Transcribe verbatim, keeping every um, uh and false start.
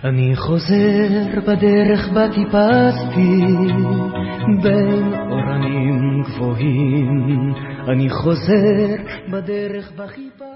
אני חוזר בדרך בה טיפסתי בין אורנים גבוהים, אני חוזר בדרך בה חיפשתי